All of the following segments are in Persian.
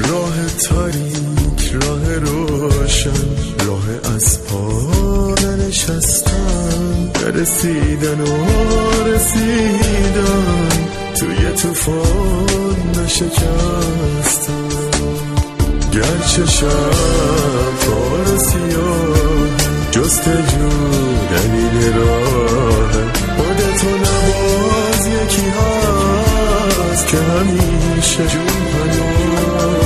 راه تاریک، راه روشن، راه از پا ننشستن، رسیدن و رسیدن، توی طوفان نشکستن. گرچه شب کار سیاه، جستجو دلیل راه، خودتو نباز یکی هست که همیشه جون پناه.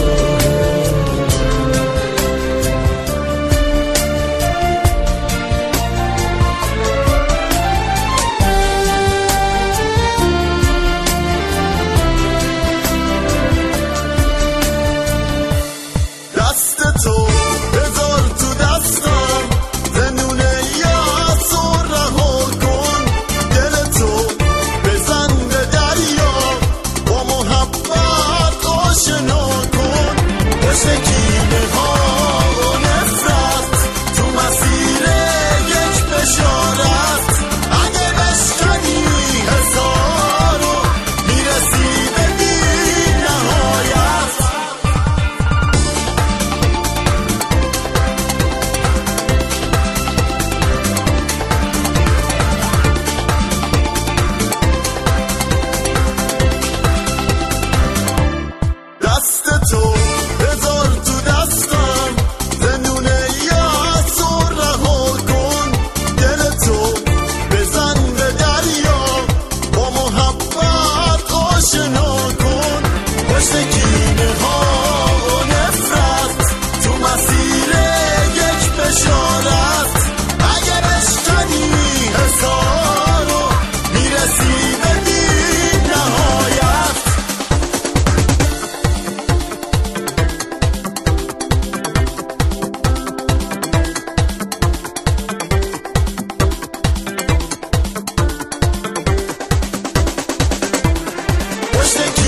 Thank you.